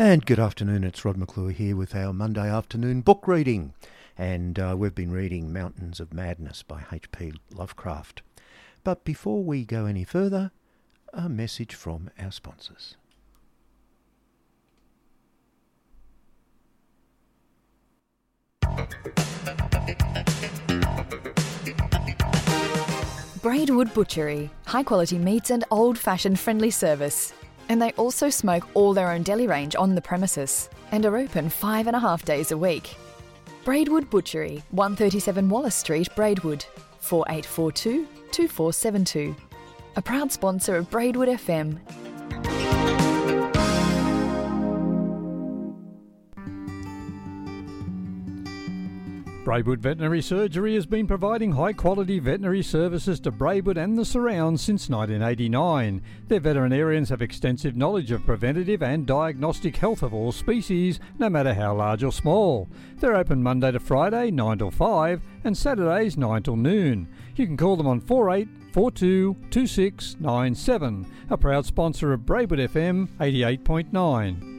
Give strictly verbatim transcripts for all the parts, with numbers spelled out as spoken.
And good afternoon, it's Rod McClure here with our Monday afternoon book reading. And uh, we've been reading Mountains of Madness by H P Lovecraft. But before we go any further, a message from our sponsors. Braidwood Butchery, high quality meats and old-fashioned friendly service. And they also smoke all their own deli range on the premises and are open five and a half days a week. Braidwood Butchery, one thirty-seven Wallace Street, Braidwood, four eight four two, two four seven two. A proud sponsor of Braidwood F M. Braidwood Veterinary Surgery has been providing high-quality veterinary services to Braidwood and the surrounds since nineteen eighty-nine. Their veterinarians have extensive knowledge of preventative and diagnostic health of all species, no matter how large or small. They're open Monday to Friday, nine till five, and Saturdays, nine till noon. You can call them on four eight four two, two six nine seven, a proud sponsor of Braidwood F M eighty-eight point nine.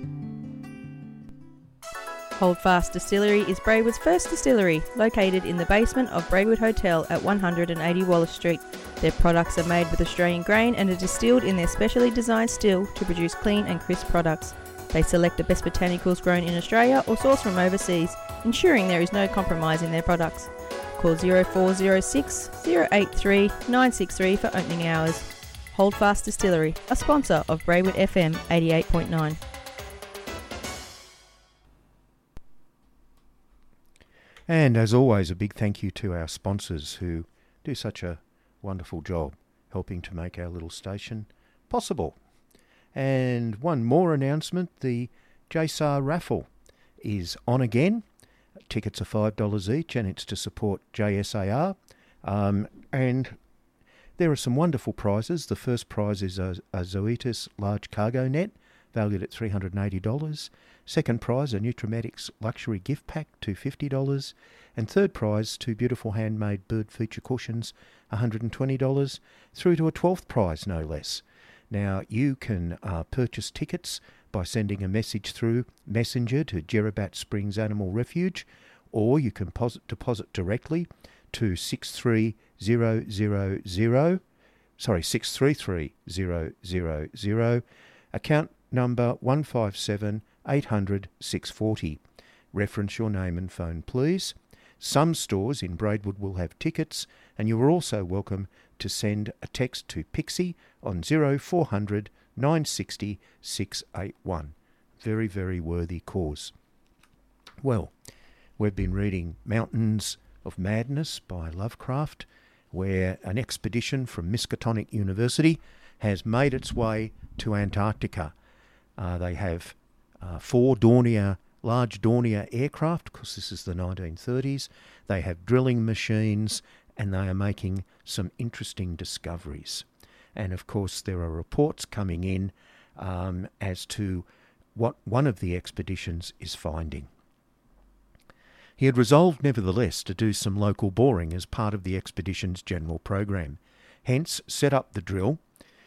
Holdfast Distillery is Braidwood's first distillery, located in the basement of Braidwood Hotel at one hundred eighty Wallace Street. Their products are made with Australian grain and are distilled in their specially designed still to produce clean and crisp products. They select the best botanicals grown in Australia or sourced from overseas, ensuring there is no compromise in their products. Call zero four zero six, zero eight three, nine six three for opening hours. Holdfast Distillery, a sponsor of Braidwood F M eighty-eight point nine. And as always, a big thank you to our sponsors who do such a wonderful job helping to make our little station possible. And one more announcement, the J S A R raffle is on again. Tickets are five dollars each and it's to support J S A R. Um, and there are some wonderful prizes. The first prize is a, a Zoetis large cargo net valued at three hundred eighty dollars. Second prize, a Nutrimetics luxury gift pack, two hundred fifty dollars. And third prize, two beautiful handmade bird feature cushions, one hundred twenty dollars, through to a twelfth prize, no less. Now, you can uh, purchase tickets by sending a message through Messenger to Jerabat Springs Animal Refuge, or you can posit, deposit directly to six three zero zero zero, sorry, six three three zero zero zero, account number one five seven eight hundred six forty. Reference your name and phone, please. Some stores in Braidwood will have tickets, and you are also welcome to send a text to Pixie on zero four hundred nine sixty six eighty-one. Very, very worthy cause. Well, we've been reading Mountains of Madness by Lovecraft, where an expedition from Miskatonic University has made its way to Antarctica. Uh, they have uh, four Dornier, large Dornier aircraft, because this is the nineteen thirties. They have drilling machines, and they are making some interesting discoveries. And of course, there are reports coming in um, as to what one of the expeditions is finding. He had resolved, nevertheless, to do some local boring as part of the expedition's general program. Hence, set up the drill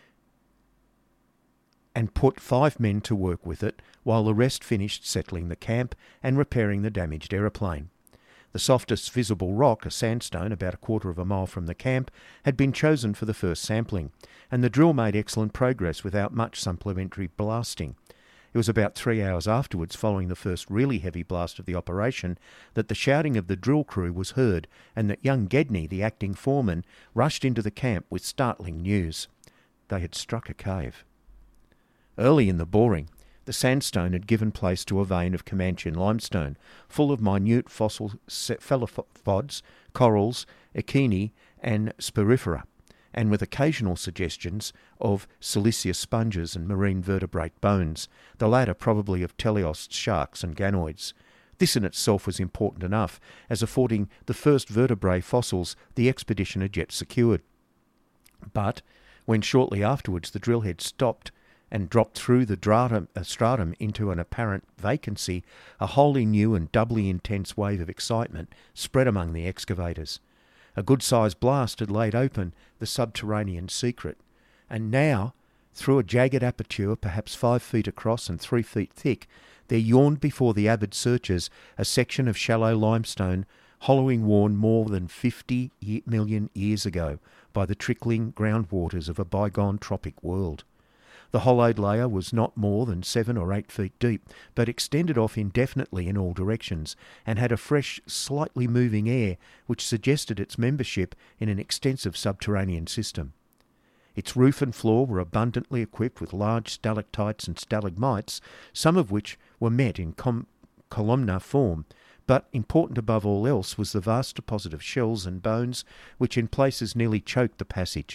and put five men to work with it, while the rest finished settling the camp and repairing the damaged aeroplane. The softest visible rock, a sandstone about a quarter of a mile from the camp, had been chosen for the first sampling, and the drill made excellent progress without much supplementary blasting. It was about three hours afterwards, following the first really heavy blast of the operation, that the shouting of the drill crew was heard, and that young Gedney, the acting foreman, rushed into the camp with startling news. They had struck a cave. Early in the boring, the sandstone had given place to a vein of Comanchian limestone, full of minute fossil cephalopods, corals, echini, and sporifera, and with occasional suggestions of siliceous sponges and marine vertebrate bones, the latter probably of teleost sharks and ganoids. This in itself was important enough, as affording the first vertebrate fossils the expedition had yet secured. But when shortly afterwards the drill head stopped and dropped through the stratum, uh, stratum into an apparent vacancy, a wholly new and doubly intense wave of excitement spread among the excavators. A good-sized blast had laid open the subterranean secret, and now Through a jagged aperture, perhaps five feet across and three feet thick, there yawned before the avid searchers a section of shallow limestone, hollowing worn more than fifty million years ago by the trickling groundwaters of a bygone tropic world. The hollowed layer was not more than seven or eight feet deep, but extended off indefinitely in all directions, and had a fresh, slightly moving air which suggested its membership in an extensive subterranean system. Its roof and floor were abundantly equipped with large stalactites and stalagmites, some of which were met in com- columnar form, but important above all else was the vast deposit of shells and bones which in places nearly choked the passage.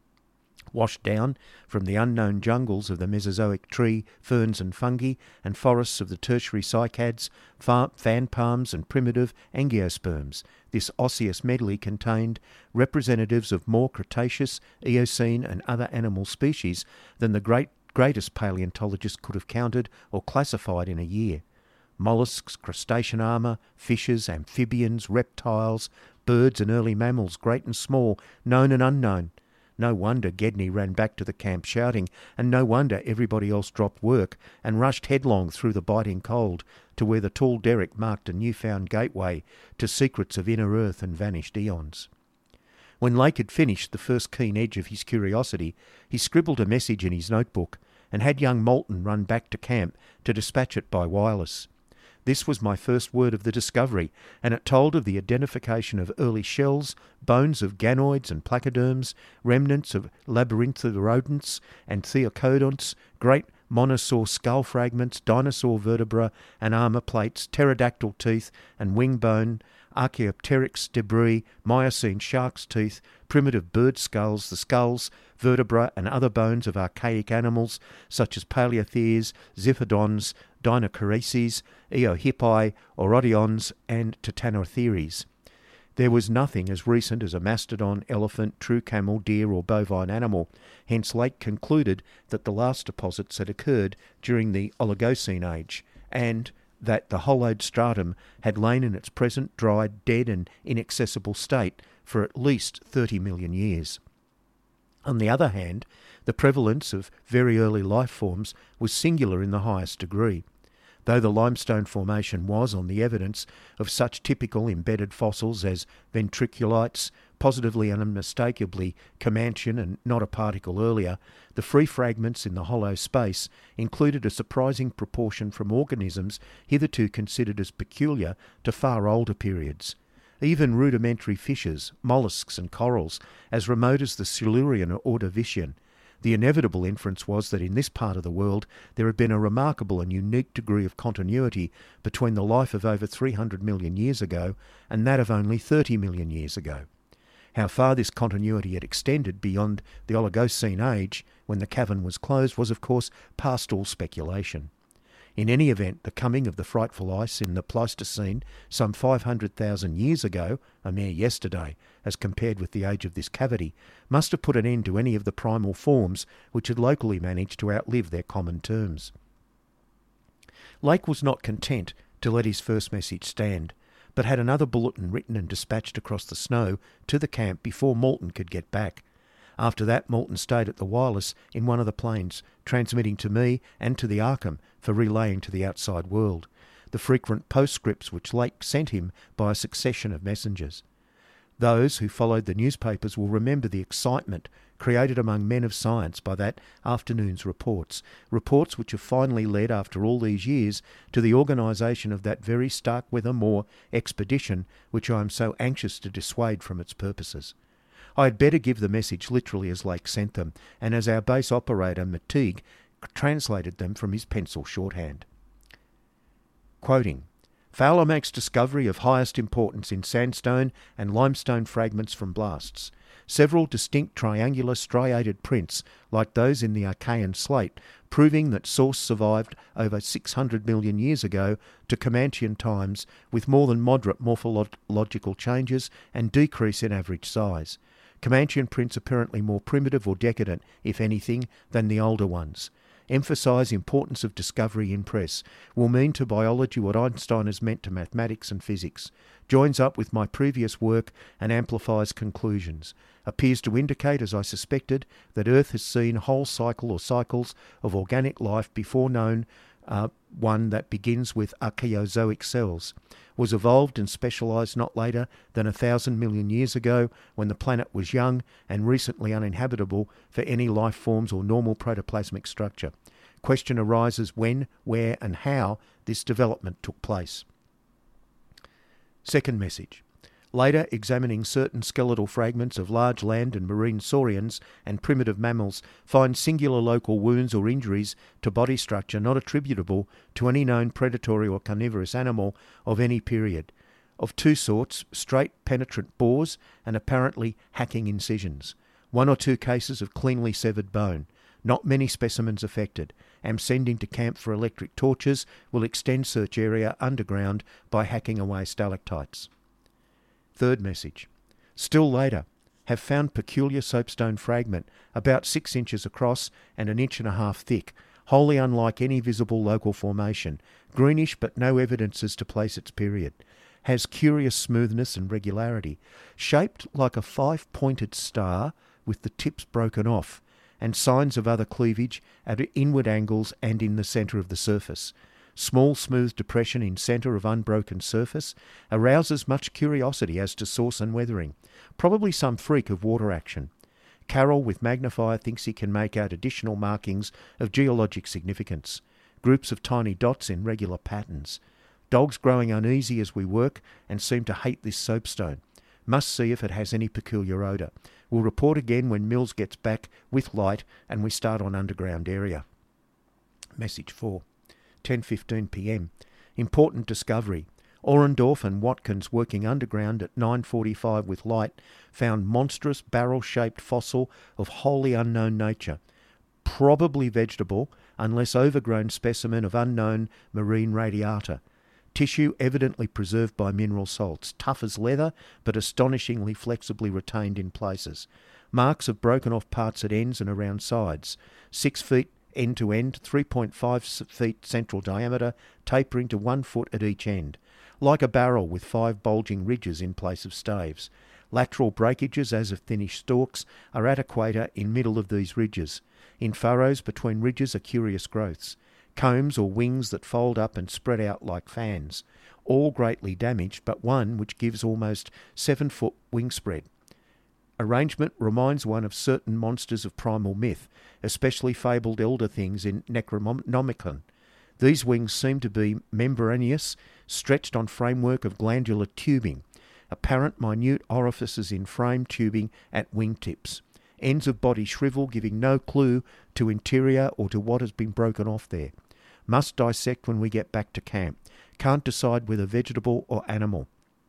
Washed down from the unknown jungles of the Mesozoic tree, ferns and fungi, and forests of the tertiary cycads, fan palms and primitive angiosperms, this osseous medley contained representatives of more Cretaceous, Eocene and other animal species than the great, greatest paleontologist could have counted or classified in a year. Molluscs, crustacean armour, fishes, amphibians, reptiles, birds and early mammals, great and small, known and unknown. No wonder Gedney ran back to the camp shouting, and no wonder everybody else dropped work and rushed headlong through the biting cold to where the tall derrick marked a newfound gateway to secrets of inner earth and vanished eons. When Lake had finished the first keen edge of his curiosity, he scribbled a message in his notebook and had young Moulton run back to camp to dispatch it by wireless. This was my first word of the discovery, and it told of the identification of early shells, bones of ganoids and placoderms, remnants of labyrinthid rodents and theocodonts, great monosaur skull fragments, dinosaur vertebra and armour plates, pterodactyl teeth and wing bone, Archaeopteryx debris, Miocene shark's teeth, primitive bird skulls, the skulls, vertebra and other bones of archaic animals such as Paleotheres, Ziphodons, Dinocoreces, Eohippi, Orodionts and Titanotheres. There was nothing as recent as a mastodon, elephant, true camel, deer or bovine animal, hence Lake concluded that the last deposits had occurred during the Oligocene age, and that the hollowed stratum had lain in its present dried, dead and inaccessible state for at least thirty million years. On the other hand, the prevalence of very early life forms was singular in the highest degree. Though the limestone formation was on the evidence of such typical embedded fossils as ventriculites, positively and unmistakably Comanchian and not a particle earlier, the free fragments in the hollow space included a surprising proportion from organisms hitherto considered as peculiar to far older periods. Even rudimentary fishes, molluscs and corals, as remote as the Silurian or Ordovician. The inevitable inference was that in this part of the world there had been a remarkable and unique degree of continuity between the life of over three hundred million years ago and that of only thirty million years ago. How far this continuity had extended beyond the Oligocene age, when the cavern was closed, was of course past all speculation. In any event, the coming of the frightful ice in the Pleistocene some five hundred thousand years ago, a mere yesterday, as compared with the age of this cavity, must have put an end to any of the primal forms which had locally managed to outlive their common terms. Lake was not content to let his first message stand, but had another bulletin written and dispatched across the snow to the camp before Moulton could get back. After that, Moulton stayed at the wireless in one of the planes, transmitting to me and to the Arkham for relaying to the outside world the frequent postscripts which Lake sent him by a succession of messengers. Those who followed the newspapers will remember the excitement created among men of science by that afternoon's reports, reports which have finally led, after all these years, to the organisation of that very Starkweather Moor expedition which I am so anxious to dissuade from its purposes. I had better give the message literally as Lake sent them, and as our base operator, Mateague, translated them from his pencil shorthand. Quoting, Fowler makes discovery of highest importance in sandstone and limestone fragments from blasts. Several distinct triangular striated prints, like those in the Archean slate, proving that source survived over six hundred million years ago to Comanchian times with more than moderate morphological changes and decrease in average size. Comanchian prints apparently more primitive or decadent, if anything, than the older ones. emphasise importance of discovery in press, will mean to biology what Einstein has meant to mathematics and physics, joins up with my previous work and amplifies conclusions, appears to indicate, as I suspected, that Earth has seen whole cycle or cycles of organic life before known uh, one that begins with archaeozoic cells, was evolved and specialised not later than a thousand million years ago when the planet was young and recently uninhabitable for any life forms or normal protoplasmic structure. Question arises when, where and how this development took place. Second message. Later, examining certain skeletal fragments of large land and marine saurians and primitive mammals, find singular local wounds or injuries to body structure not attributable to any known predatory or carnivorous animal of any period, of two sorts, straight penetrant bores and apparently hacking incisions. One or two cases of cleanly severed bone. Not many specimens affected. Am sending to camp for electric torches. Will extend search area underground by hacking away stalactites. Third message. Still later, have found peculiar soapstone fragment about six inches across and an inch and a half thick, wholly unlike any visible local formation, greenish but no evidences to place its period. Has curious smoothness and regularity, shaped like a five-pointed star with the tips broken off, and signs of other cleavage at inward angles and in the centre of the surface. Small smooth depression in centre of unbroken surface arouses much curiosity as to source and weathering, probably some freak of water action. Carroll with magnifier thinks he can make out additional markings of geologic significance, groups of tiny dots in regular patterns. Dogs growing uneasy as we work and seem to hate this soapstone. Must see if it has any peculiar odour. Will report again when Mills gets back with light and we start on underground area. Message four. ten fifteen p m. Important discovery. Orendorff and Watkins, working underground at nine forty-five with light, found monstrous barrel-shaped fossil of wholly unknown nature. Probably vegetable, unless overgrown specimen of unknown marine radiata. Tissue evidently preserved by mineral salts, tough as leather, but astonishingly flexibly retained in places. Marks of broken off parts at ends and around sides. Six feet end to end, three point five feet central diameter, tapering to one foot at each end. Like a barrel with five bulging ridges in place of staves. Lateral breakages, as of finished stalks, are at equator in middle of these ridges. In furrows between ridges are curious growths. Combs or wings that fold up and spread out like fans. All greatly damaged, but one which gives almost seven foot wingspread. Arrangement reminds one of certain monsters of primal myth, especially fabled elder things in Necronomicon. These wings seem to be membranous, stretched on framework of glandular tubing, apparent minute orifices in frame tubing at wingtips. Ends of body shrivel, giving no clue to interior or to what has been broken off there. Must dissect when we get back to camp. Can't decide whether vegetable or animal.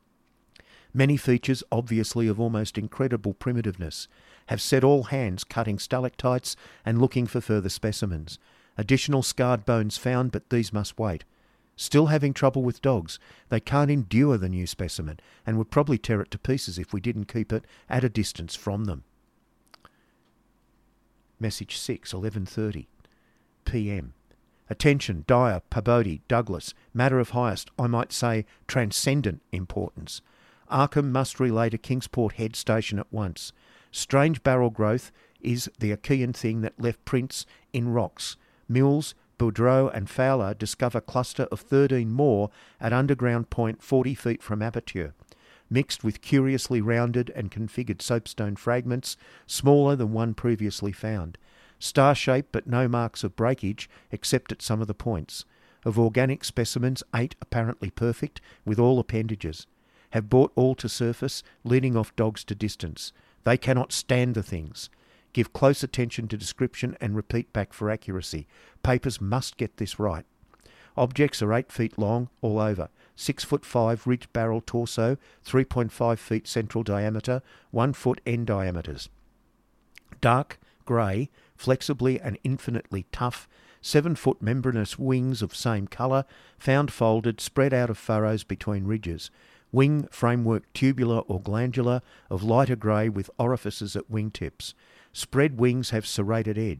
Many features, obviously of almost incredible primitiveness. Have set all hands cutting stalactites and looking for further specimens. Additional scarred bones found, but these must wait. Still having trouble with dogs. They can't endure the new specimen and would probably tear it to pieces if we didn't keep it at a distance from them. Message six, eleven thirty p m. Attention, Dyer, Pabodie, Douglas, matter of highest, I might say, transcendent importance. Arkham must relay to Kingsport Head Station at once. Strange barrel growth is the Achaean thing that left prints in rocks. Mills, Boudreau and Fowler discover cluster of thirteen more at underground point forty feet from aperture, mixed with curiously rounded and configured soapstone fragments, smaller than one previously found. Star-shaped but no marks of breakage except at some of the points. Of organic specimens, eight apparently perfect, with all appendages. Have brought all to surface, leading off dogs to distance. They cannot stand the things. Give close attention to description and repeat back for accuracy. Papers must get this right. Objects are eight feet long all over. Six foot five ridged barrel torso, three point five feet central diameter, one foot end diameters. Dark grey, flexibly and infinitely tough, seven foot membranous wings of same colour, found folded, spread out of furrows between ridges. Wing framework tubular or glandular, of lighter grey with orifices at wingtips. Spread wings have serrated edge.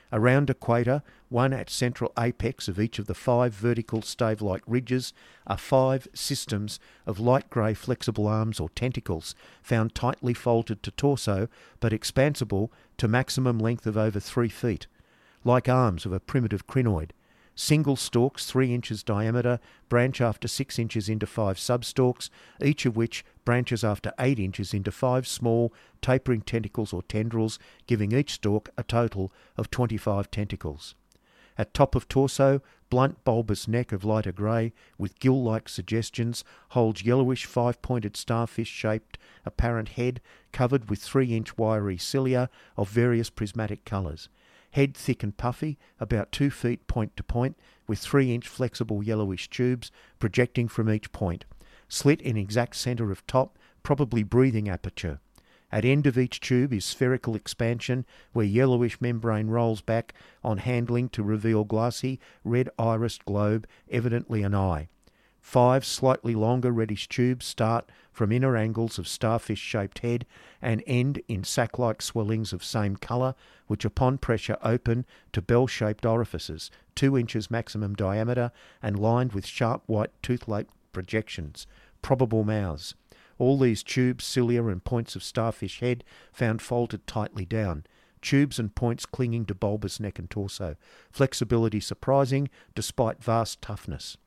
Around equator, one at central apex of each of the five vertical stave-like ridges, are five systems of light grey flexible arms or tentacles, found tightly folded to torso but expansible to maximum length of over three feet, like arms of a primitive crinoid. Single stalks, three inches diameter, branch after six inches into five substalks, each of which branches after eight inches into five small, tapering tentacles or tendrils, giving each stalk a total of twenty-five tentacles. At top of torso, blunt bulbous neck of lighter grey, with gill-like suggestions, holds yellowish five-pointed starfish-shaped apparent head, covered with three-inch wiry cilia of various prismatic colours. Head thick and puffy, about two feet point to point, with three-inch flexible yellowish tubes projecting from each point. Slit in exact centre of top, probably breathing aperture. At end of each tube is spherical expansion, where yellowish membrane rolls back on handling to reveal glassy, red-irised globe, evidently an eye. Five slightly longer reddish tubes start from inner angles of starfish-shaped head and end in sac-like swellings of same colour, which upon pressure open to bell-shaped orifices, two inches maximum diameter and lined with sharp white tooth-like projections, probable mouths. All these tubes, cilia and points of starfish head found folded tightly down. Tubes and points clinging to bulbous neck and torso. Flexibility surprising despite vast toughness.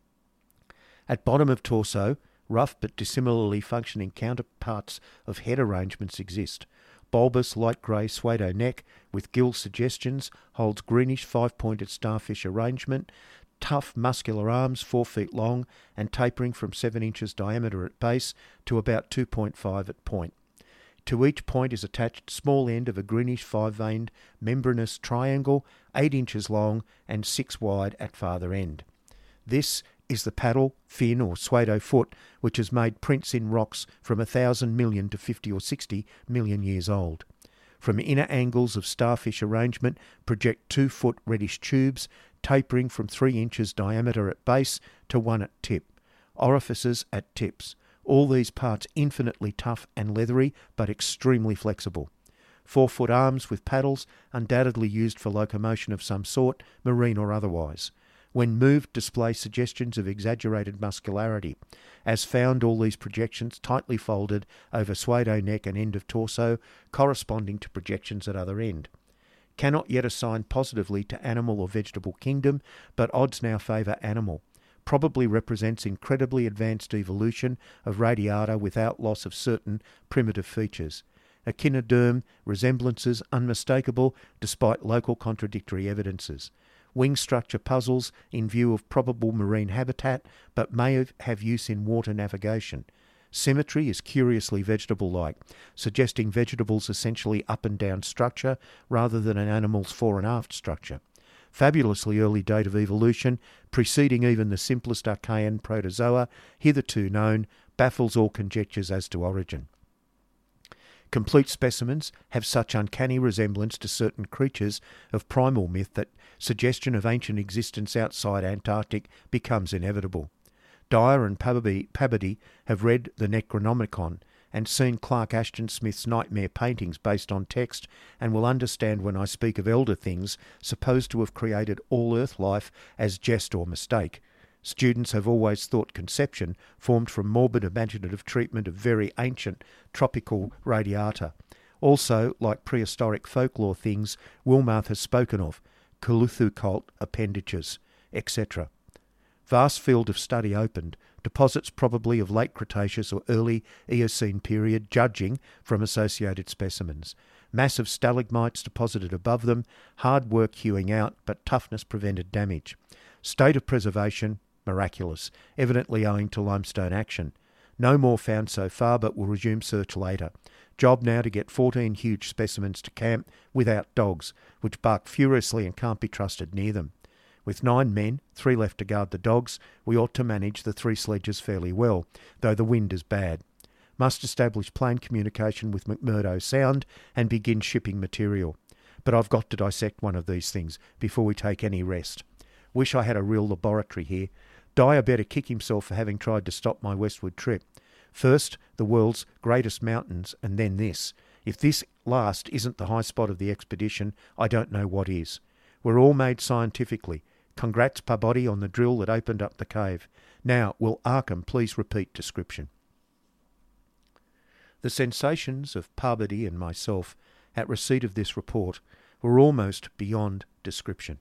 At bottom of torso, rough but dissimilarly functioning counterparts of head arrangements exist. Bulbous light grey pseudo neck with gill suggestions holds greenish five-pointed starfish arrangement, tough muscular arms four feet long and tapering from seven inches diameter at base to about two point five at point. To each point is attached small end of a greenish five-veined membranous triangle, eight inches long and six wide at farther end. This is the paddle, fin or pseudo foot, which has made prints in rocks from a thousand million to fifty or sixty million years old. From inner angles of starfish arrangement project two-foot reddish tubes, tapering from three inches diameter at base to one at tip. Orifices at tips. All these parts infinitely tough and leathery, but extremely flexible. Four-foot arms with paddles, undoubtedly used for locomotion of some sort, marine or otherwise. When moved, display suggestions of exaggerated muscularity. As found, all these projections tightly folded over pseudo neck and end of torso, corresponding to projections at other end. Cannot yet assign positively to animal or vegetable kingdom, but odds now favour animal. Probably represents incredibly advanced evolution of radiata without loss of certain primitive features. Echinoderm resemblances unmistakable despite local contradictory evidences. Wing structure puzzles in view of probable marine habitat, but may have use in water navigation. Symmetry is curiously vegetable-like, suggesting vegetables essentially up and down structure rather than an animal's fore and aft structure. Fabulously early date of evolution, preceding even the simplest Archean protozoa hitherto known, baffles all conjectures as to origin. Complete specimens have such uncanny resemblance to certain creatures of primal myth that suggestion of ancient existence outside Antarctic becomes inevitable. Dyer and Pabody have read the Necronomicon and seen Clark Ashton Smith's nightmare paintings based on text, and will understand when I speak of elder things supposed to have created all earth life as jest or mistake. Students have always thought conception formed from morbid imaginative treatment of very ancient tropical radiata. Also, like prehistoric folklore things Wilmarth has spoken of, Cthulhu cult appendages, et cetera. Vast field of study opened, deposits probably of late Cretaceous or early Eocene period, judging from associated specimens. Massive stalagmites deposited above them, hard work hewing out, but toughness prevented damage. State of preservation, miraculous, evidently owing to limestone action. No more found so far, but will resume search later. Job now to get fourteen huge specimens to camp without dogs, which bark furiously and can't be trusted near them. With nine men, three left to guard the dogs, we ought to manage the three sledges fairly well, though the wind is bad. Must establish plane communication with McMurdo Sound and begin shipping material. But I've got to dissect one of these things before we take any rest. Wish I had a real laboratory here. Dyer better kick himself for having tried to stop my westward trip. First, the world's greatest mountains, and then this. If this last isn't the high spot of the expedition, I don't know what is. We're all made scientifically. Congrats, Parbody, on the drill that opened up the cave. Now, will Arkham please repeat description? The sensations of Parbody and myself at receipt of this report were almost beyond description.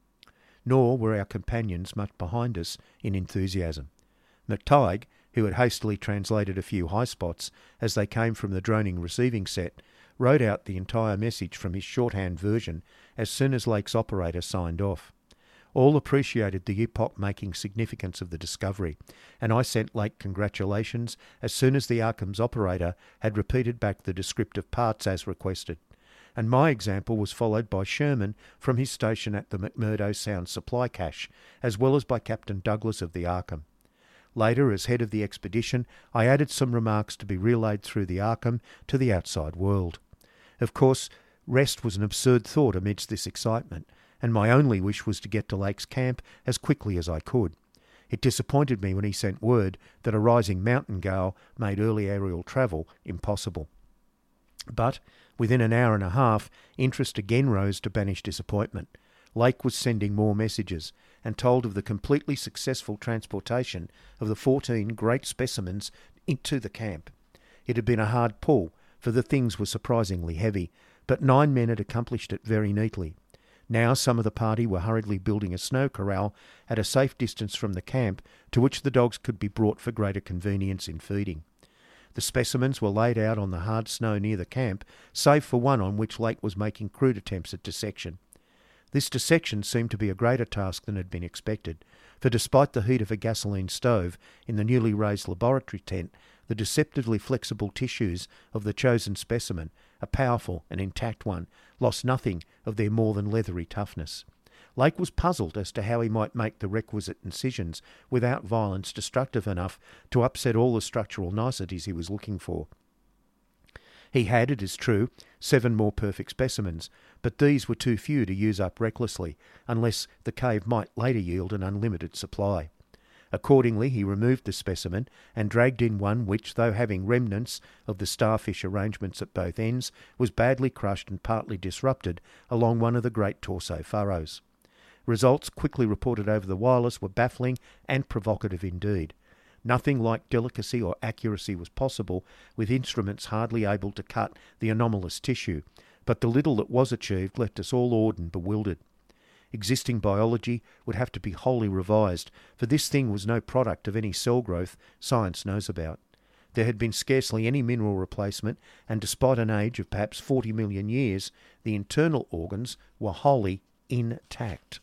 Nor were our companions much behind us in enthusiasm. McTighe, who had hastily translated a few high spots as they came from the droning receiving set, wrote out the entire message from his shorthand version as soon as Lake's operator signed off. All appreciated the epoch-making significance of the discovery, and I sent Lake congratulations as soon as the Arkham's operator had repeated back the descriptive parts as requested. And my example was followed by Sherman from his station at the McMurdo Sound Supply Cache, as well as by Captain Douglas of the Arkham. Later, as head of the expedition, I added some remarks to be relayed through the Arkham to the outside world. Of course, rest was an absurd thought amidst this excitement, and my only wish was to get to Lake's camp as quickly as I could. It disappointed me when he sent word that a rising mountain gale made early aerial travel impossible. But within an hour and a half, interest again rose to banish disappointment. Lake was sending more messages, and told of the completely successful transportation of the fourteen great specimens into the camp. It had been a hard pull, for the things were surprisingly heavy, but nine men had accomplished it very neatly. Now some of the party were hurriedly building a snow corral at a safe distance from the camp, to which the dogs could be brought for greater convenience in feeding. The specimens were laid out on the hard snow near the camp, save for one on which Lake was making crude attempts at dissection. This dissection seemed to be a greater task than had been expected, for despite the heat of a gasoline stove in the newly raised laboratory tent, the deceptively flexible tissues of the chosen specimen, a powerful and intact one, lost nothing of their more than leathery toughness. Lake was puzzled as to how he might make the requisite incisions without violence destructive enough to upset all the structural niceties he was looking for. He had, it is true, seven more perfect specimens, but these were too few to use up recklessly, unless the cave might later yield an unlimited supply. Accordingly, he removed the specimen and dragged in one which, though having remnants of the starfish arrangements at both ends, was badly crushed and partly disrupted along one of the great torso furrows. Results quickly reported over the wireless were baffling and provocative indeed. Nothing like delicacy or accuracy was possible, with instruments hardly able to cut the anomalous tissue, but the little that was achieved left us all awed and bewildered. Existing biology would have to be wholly revised, for this thing was no product of any cell growth science knows about. There had been scarcely any mineral replacement, and despite an age of perhaps forty million years, the internal organs were wholly intact.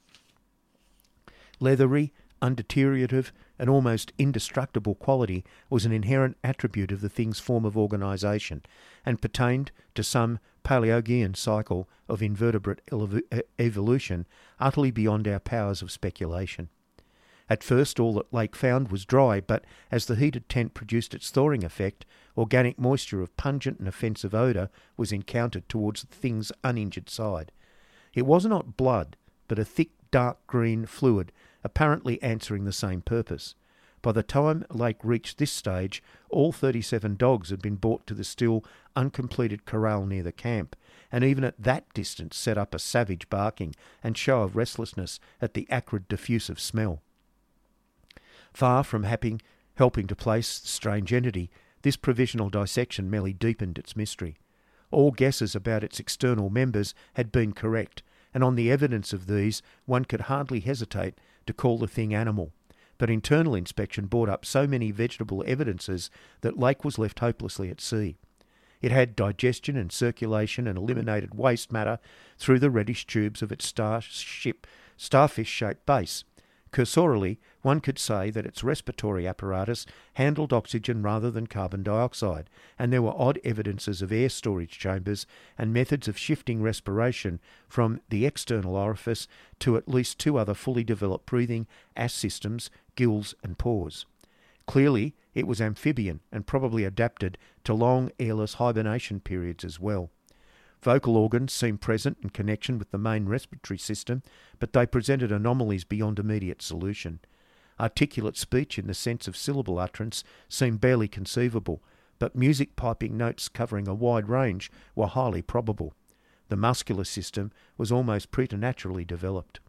Leathery, undeteriorative, and almost indestructible quality was an inherent attribute of the thing's form of organisation, and pertained to some Paleogean cycle of invertebrate evolution utterly beyond our powers of speculation. At first all that Lake found was dry, but as the heated tent produced its thawing effect, organic moisture of pungent and offensive odour was encountered towards the thing's uninjured side. It was not blood, but a thick dark green fluid, apparently answering the same purpose. By the time Lake reached this stage, all thirty-seven dogs had been brought to the still uncompleted corral near the camp, and even at that distance set up a savage barking and show of restlessness at the acrid diffusive smell. Far from helping, helping to place the strange entity, this provisional dissection merely deepened its mystery. All guesses about its external members had been correct, and on the evidence of these one could hardly hesitate to call the thing animal. But internal inspection brought up so many vegetable evidences that Lake was left hopelessly at sea. It had digestion and circulation and eliminated waste matter through the reddish tubes of its starship, starfish-shaped base. Cursorily, one could say that its respiratory apparatus handled oxygen rather than carbon dioxide, and there were odd evidences of air storage chambers and methods of shifting respiration from the external orifice to at least two other fully developed breathing ass systems, gills and pores. Clearly, it was amphibian and probably adapted to long airless hibernation periods as well. Vocal organs seemed present in connection with the main respiratory system, but they presented anomalies beyond immediate solution. Articulate speech in the sense of syllable utterance seemed barely conceivable, but music piping notes covering a wide range were highly probable. The muscular system was almost preternaturally developed.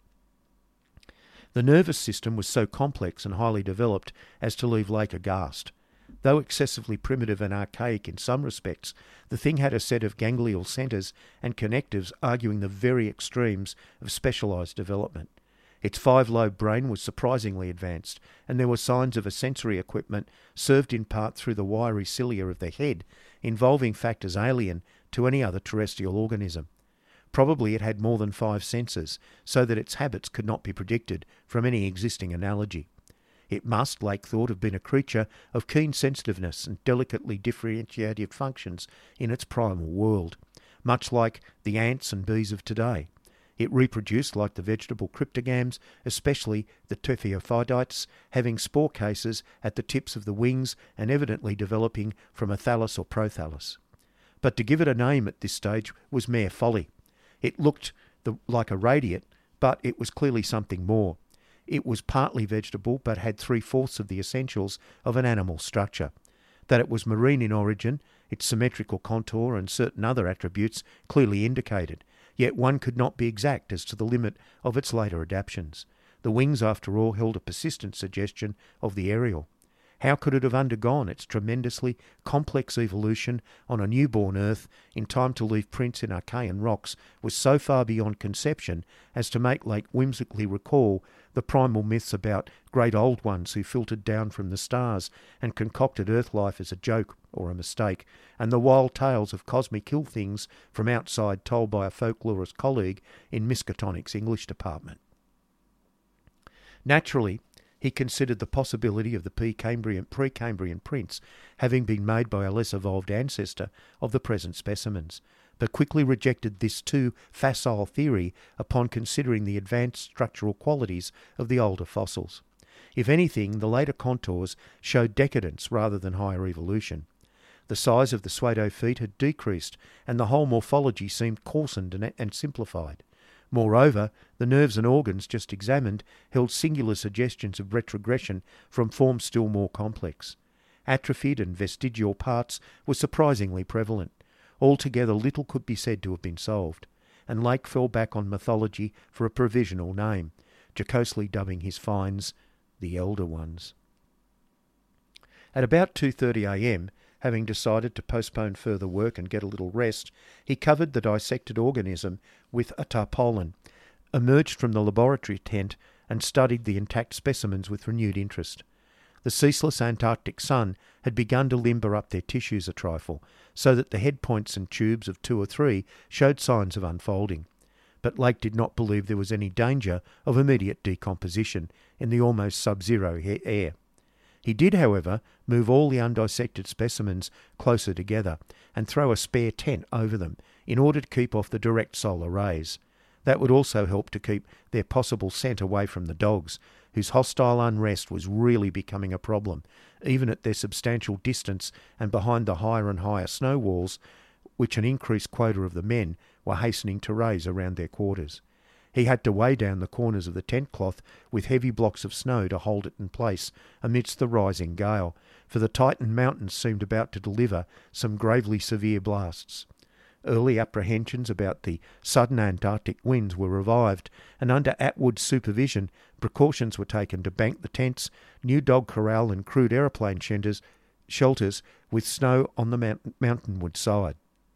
The nervous system was so complex and highly developed as to leave Lake aghast. Though excessively primitive and archaic in some respects, the thing had a set of ganglial centres and connectives arguing the very extremes of specialised development. Its five-lobe brain was surprisingly advanced, and there were signs of a sensory equipment served in part through the wiry cilia of the head, involving factors alien to any other terrestrial organism. Probably it had more than five senses, so that its habits could not be predicted from any existing analogy. It must, Lake thought, have been a creature of keen sensitiveness and delicately differentiated functions in its primal world, much like the ants and bees of today. It reproduced like the vegetable cryptogams, especially the Tephiophytites, having spore cases at the tips of the wings and evidently developing from a thallus or prothallus. But to give it a name at this stage was mere folly. It looked the, like a radiate, but it was clearly something more. It was partly vegetable, but had three-fourths of the essentials of an animal structure. That it was marine in origin, its symmetrical contour and certain other attributes clearly indicated, yet one could not be exact as to the limit of its later adaptations. The wings, after all, held a persistent suggestion of the aerial. How could it have undergone its tremendously complex evolution on a newborn Earth in time to leave prints in Archean rocks was so far beyond conception as to make Lake whimsically recall the primal myths about great old ones who filtered down from the stars and concocted Earth life as a joke or a mistake, and the wild tales of cosmic hill things from outside told by a folklorist colleague in Miskatonic's English department. Naturally, he considered the possibility of the Precambrian, Precambrian prints having been made by a less evolved ancestor of the present specimens, but quickly rejected this too facile theory upon considering the advanced structural qualities of the older fossils. If anything, the later contours showed decadence rather than higher evolution. The size of the pseudo feet had decreased, and the whole morphology seemed coarsened and, and simplified. Moreover, the nerves and organs just examined held singular suggestions of retrogression from forms still more complex. Atrophied and vestigial parts were surprisingly prevalent. Altogether little could be said to have been solved, and Lake fell back on mythology for a provisional name, jocosely dubbing his finds the Elder Ones. At about two thirty a m, having decided to postpone further work and get a little rest, he covered the dissected organism with a tarpaulin, emerged from the laboratory tent and studied the intact specimens with renewed interest. The ceaseless Antarctic sun had begun to limber up their tissues a trifle, so that the head points and tubes of two or three showed signs of unfolding. But Lake did not believe there was any danger of immediate decomposition in the almost sub-zero air. He did, however, move all the undissected specimens closer together and throw a spare tent over them in order to keep off the direct solar rays. That would also help to keep their possible scent away from the dogs, whose hostile unrest was really becoming a problem, even at their substantial distance and behind the higher and higher snow walls, which an increased quota of the men were hastening to raise around their quarters. He had to weigh down the corners of the tent cloth with heavy blocks of snow to hold it in place amidst the rising gale, for the Titan Mountains seemed about to deliver some gravely severe blasts. Early apprehensions about the sudden Antarctic winds were revived, and under Atwood's supervision, precautions were taken to bank the tents, new dog corral and crude aeroplane shelters, shelters with snow on the mount- mountainward side.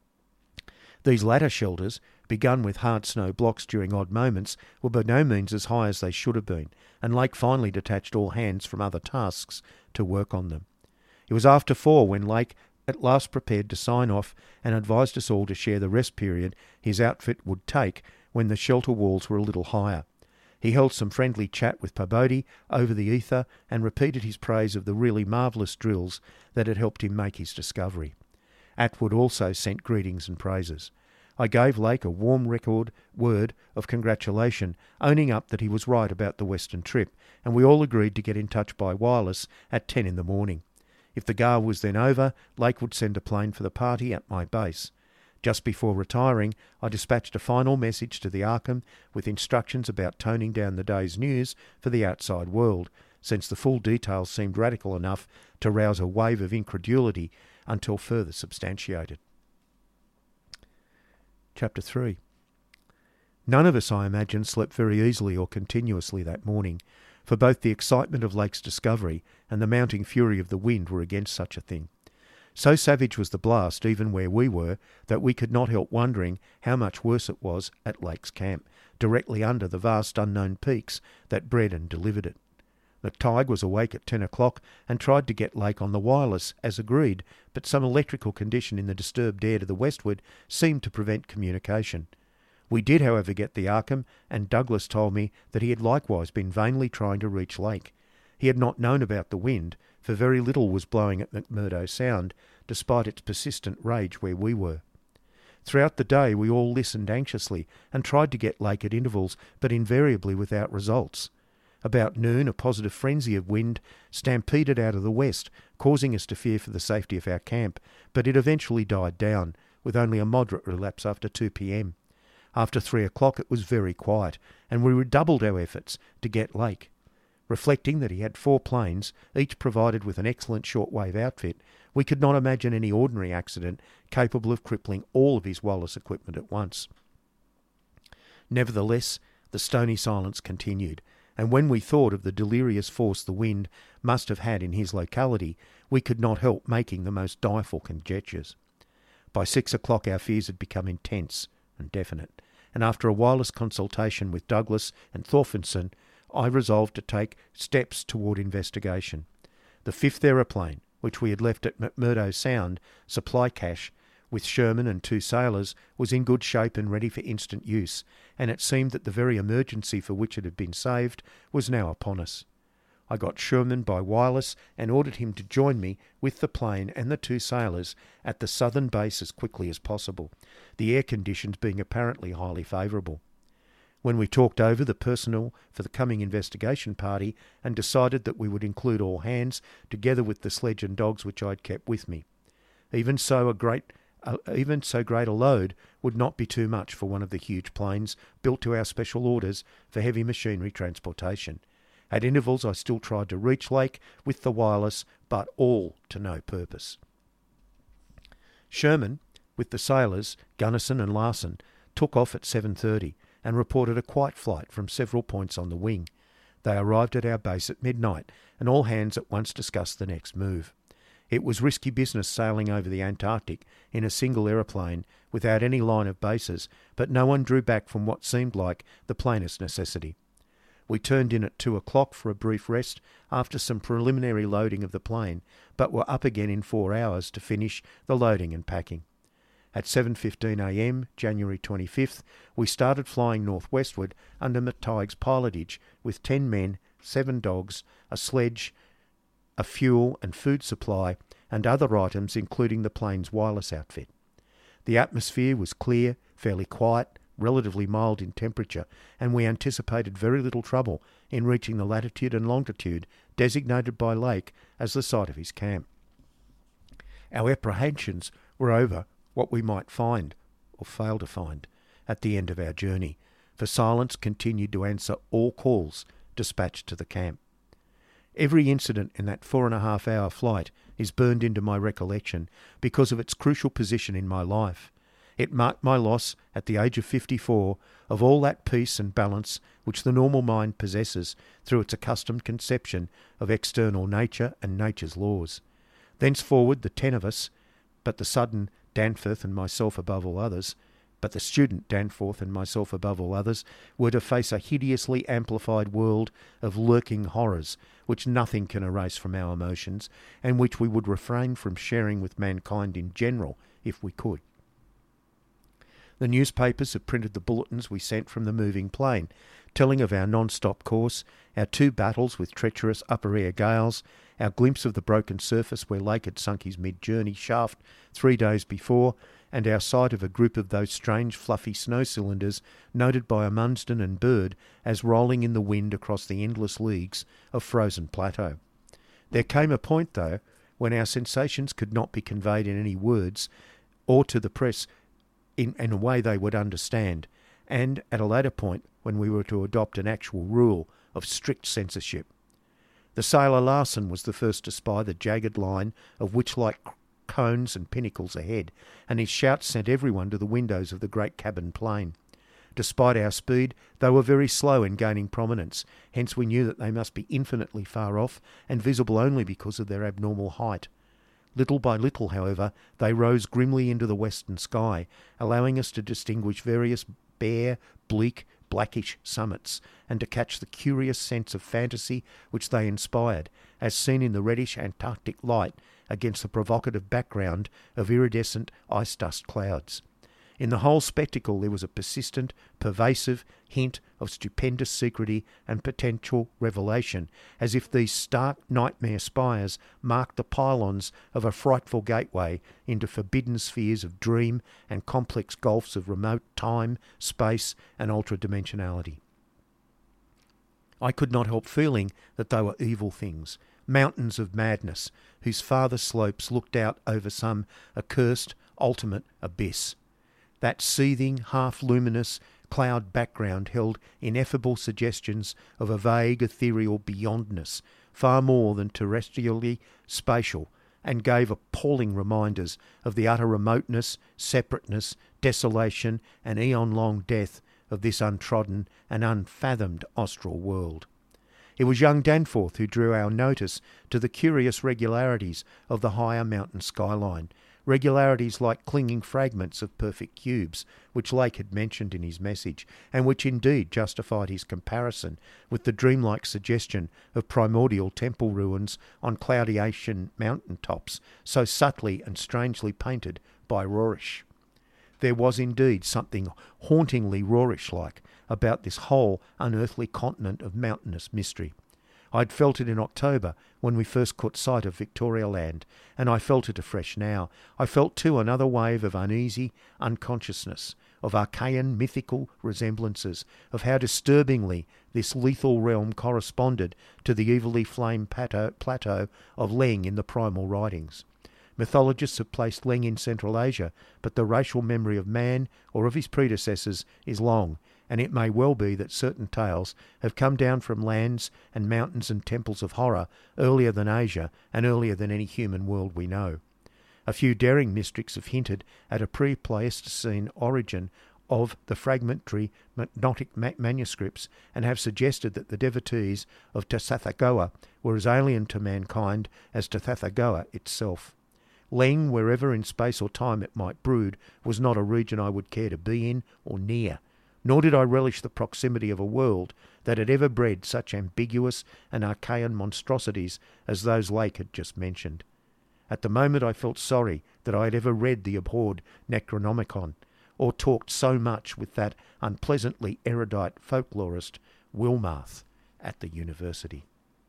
These latter shelters, begun with hard snow blocks during odd moments, were by no means as high as they should have been, and Lake finally detached all hands from other tasks to work on them. It was after four when Lake at last prepared to sign off and advised us all to share the rest period his outfit would take when the shelter walls were a little higher. He held some friendly chat with Pabodie over the ether and repeated his praise of the really marvellous drills that had helped him make his discovery. Atwood also sent greetings and praises. I gave Lake a warm record word of congratulation, owning up that he was right about the western trip, and we all agreed to get in touch by wireless at ten in the morning. If the gale was then over, Lake would send a plane for the party at my base. Just before retiring, I dispatched a final message to the Arkham with instructions about toning down the day's news for the outside world, since the full details seemed radical enough to rouse a wave of incredulity until further substantiated. Chapter three. None of us, I imagine, slept very easily or continuously that morning, for both the excitement of Lake's discovery and the mounting fury of the wind were against such a thing. So savage was the blast, even where we were, that we could not help wondering how much worse it was at Lake's camp, directly under the vast unknown peaks that bred and delivered it. McTighe was awake at ten o'clock and tried to get Lake on the wireless, as agreed, but some electrical condition in the disturbed air to the westward seemed to prevent communication. We did, however, get the Arkham, and Douglas told me that he had likewise been vainly trying to reach Lake. He had not known about the wind, for very little was blowing at McMurdo Sound, despite its persistent rage where we were. Throughout the day we all listened anxiously and tried to get Lake at intervals, but invariably without results. About noon a positive frenzy of wind stampeded out of the west, causing us to fear for the safety of our camp, but it eventually died down, with only a moderate relapse after two p.m. After three o'clock it was very quiet, and we redoubled our efforts to get Lake. Reflecting that he had four planes, each provided with an excellent shortwave outfit, we could not imagine any ordinary accident capable of crippling all of his wireless equipment at once. Nevertheless, the stony silence continued, and when we thought of the delirious force the wind must have had in his locality, we could not help making the most direful conjectures. By six o'clock our fears had become intense and definite, and after a wireless consultation with Douglas and Thorfinson, I resolved to take steps toward investigation. The fifth aeroplane, which we had left at McMurdo Sound, supply cache, with Sherman and two sailors, was in good shape and ready for instant use, and it seemed that the very emergency for which it had been saved was now upon us. I got Sherman by wireless and ordered him to join me with the plane and the two sailors at the southern base as quickly as possible, the air conditions being apparently highly favourable. When we talked over the personnel for the coming investigation party and decided that we would include all hands, together with the sledge and dogs which I had kept with me. Even so a great, uh, even so great a load would not be too much for one of the huge planes built to our special orders for heavy machinery transportation. At intervals I still tried to reach Lake with the wireless, but all to no purpose. Sherman, with the sailors, Gunnison and Larson, took off at seven thirty, and reported a quiet flight from several points on the wing. They arrived at our base at midnight, and all hands at once discussed the next move. It was risky business sailing over the Antarctic in a single aeroplane without any line of bases, but no one drew back from what seemed like the plainest necessity. We turned in at two o'clock for a brief rest after some preliminary loading of the plane, but were up again in four hours to finish the loading and packing. At seven fifteen a m, January twenty-fifth, we started flying northwestward under McTighe's pilotage with ten men, seven dogs, a sledge, a fuel and food supply, and other items including the plane's wireless outfit. The atmosphere was clear, fairly quiet, relatively mild in temperature, and we anticipated very little trouble in reaching the latitude and longitude designated by Lake as the site of his camp. Our apprehensions were over what we might find, or fail to find, at the end of our journey, for silence continued to answer all calls dispatched to the camp. Every incident in that four and a half hour flight is burned into my recollection because of its crucial position in my life. It marked my loss, at the age of fifty-four, of all that peace and balance which the normal mind possesses through its accustomed conception of external nature and nature's laws. Thenceforward the ten of us, but the sudden Danforth and myself above all others, but the student Danforth and myself above all others, were to face a hideously amplified world of lurking horrors which nothing can erase from our emotions, and which we would refrain from sharing with mankind in general if we could. The newspapers have printed the bulletins we sent from the moving plane, telling of our non-stop course, our two battles with treacherous upper-air gales, our glimpse of the broken surface where Lake had sunk his mid-journey shaft three days before, and our sight of a group of those strange fluffy snow cylinders noted by Amundsen and Bird as rolling in the wind across the endless leagues of frozen plateau. There came a point, though, when our sensations could not be conveyed in any words, or to the press in, in a way they would understand, and at a later point when we were to adopt an actual rule of strict censorship. The sailor Larsen was the first to spy the jagged line of witch-like cones and pinnacles ahead, and his shouts sent everyone to the windows of the great cabin plane. Despite our speed, they were very slow in gaining prominence, hence we knew that they must be infinitely far off and visible only because of their abnormal height. Little by little, however, they rose grimly into the western sky, allowing us to distinguish various bare, bleak, blackish summits, and to catch the curious sense of fantasy which they inspired, as seen in the reddish Antarctic light against the provocative background of iridescent ice dust clouds. In the whole spectacle there was a persistent, pervasive hint of stupendous secrecy and potential revelation, as if these stark nightmare spires marked the pylons of a frightful gateway into forbidden spheres of dream and complex gulfs of remote time, space, and ultra-dimensionality. I could not help feeling that they were evil things, mountains of madness, whose farther slopes looked out over some accursed, ultimate abyss. That seething, half-luminous cloud background held ineffable suggestions of a vague, ethereal beyondness, far more than terrestrially spatial, and gave appalling reminders of the utter remoteness, separateness, desolation, and eon-long death of this untrodden and unfathomed austral world. It was young Danforth who drew our notice to the curious regularities of the higher mountain skyline, regularities like clinging fragments of perfect cubes, which Lake had mentioned in his message, and which indeed justified his comparison with the dreamlike suggestion of primordial temple ruins on cloudy Asian mountain tops, so subtly and strangely painted by Rorish. There was indeed something hauntingly Rorish-like about this whole unearthly continent of mountainous mystery. I had felt it in October when we first caught sight of Victoria Land, and I felt it afresh now. I felt too another wave of uneasy unconsciousness, of archaean mythical resemblances, of how disturbingly this lethal realm corresponded to the evilly flamed plateau, plateau of Leng in the primal writings. Mythologists have placed Leng in Central Asia, but the racial memory of man or of his predecessors is long, and it may well be that certain tales have come down from lands and mountains and temples of horror earlier than Asia and earlier than any human world we know. A few daring mystics have hinted at a pre-Pleistocene origin of the fragmentary Gnostic manuscripts and have suggested that the devotees of Tathagoa were as alien to mankind as Tathagoa itself. Leng, wherever in space or time it might brood, was not a region I would care to be in or near, nor did I relish the proximity of a world that had ever bred such ambiguous and archaean monstrosities as those Lake had just mentioned. At the moment I felt sorry that I had ever read the abhorred Necronomicon, or talked so much with that unpleasantly erudite folklorist Wilmarth at the university.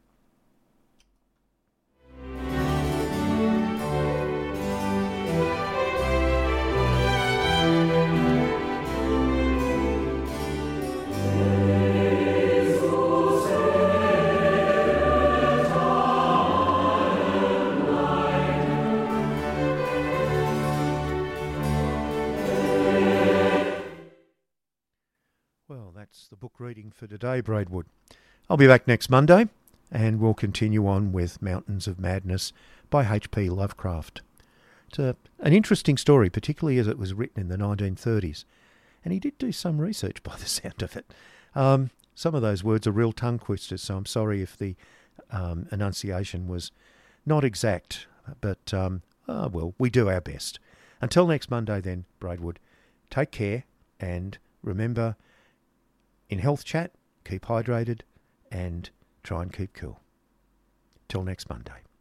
That's the book reading for today, Braidwood. I'll be back next Monday, and we'll continue on with Mountains of Madness by H P Lovecraft. It's a, an interesting story, particularly as it was written in the nineteen thirties. And he did do some research by the sound of it. Um, some of those words are real tongue twisters, so I'm sorry if the um, enunciation was not exact. But, um, oh, well, we do our best. Until next Monday then, Braidwood, take care, and remember, in Health Chat, keep hydrated and try and keep cool. Till next Monday.